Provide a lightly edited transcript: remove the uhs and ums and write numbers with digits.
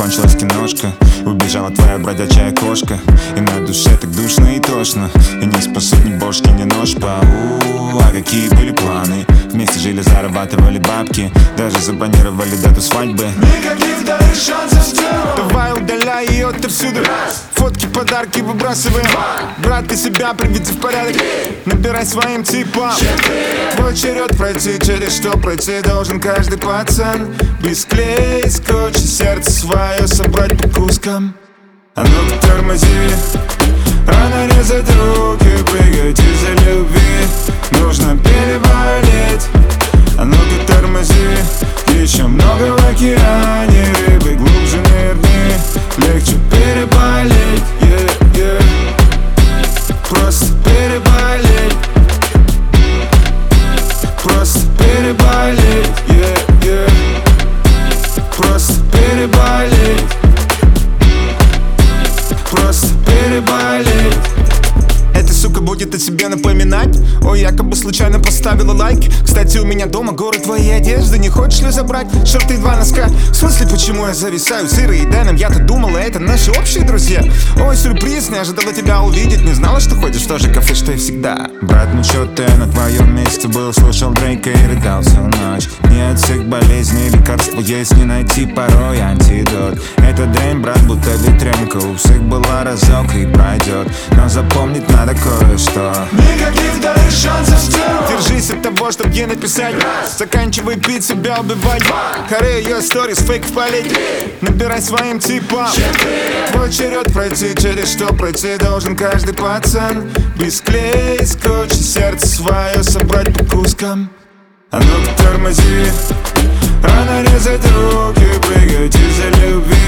закончилась киношка. Убежала твоя бродячая кошка. И на душе так душно и тошно. И не спасут ни бошки, ни нож по а какие были планы? Вместе жили, зарабатывали бабки. Даже забронировали дату свадьбы. Никаких вторых шансов сделал. Давай удаляй ее отовсюду. Фотки, подарки выбрасываем. Брат, ты себя приведи в порядок. Набирай своим типом. Твой черед пройти, через что пройти должен каждый пацан. Бесклей, скотч и сердце свое собрать по кускам. А ну-ка тормози, рано резать руки, прыгать из-за любви. Нужно переболеть. А ну-ка тормози, еще много в океане. Рыбы глубже нырни, легче переболеть, Просто переболеть. Просто переболеть, Просто переболеть. Просто переболеть. Эта сука будет о себе напоминать. Ой, якобы случайно поставила лайк. Кстати, у меня дома горы твоей одежды. Не хочешь ли забрать шорты и 2 носка? В смысле, почему я зависаю с Ирой и Дэном? Я-то думала, это наши общие друзья. Ой, сюрприз, не ожидала тебя увидеть. Не знала, что ходишь в то же кафе, что и всегда. Брат, ну чё ты на твоем месте был? Слушал Дрейка и рыдал всю ночь. Не от всех болезней лекарства есть, не найти порой антидот. Это дрянь, брат, будто ветрянка. У всех была разок и пройдет. Но запомнить надо кое-что. Никаких вторых шансов сделал. Держись от того, чтоб ей написать. Заканчивай пить, себя убивать. Харе ее сторис, фейк впалить. Набирай своим типом. Твой черед пройти, через что пройти должен каждый пацан. Бесклей, скотч и сердце свое собрать по кускам. А ну-ка тормози, рано резать руки, прыгать из-за любви.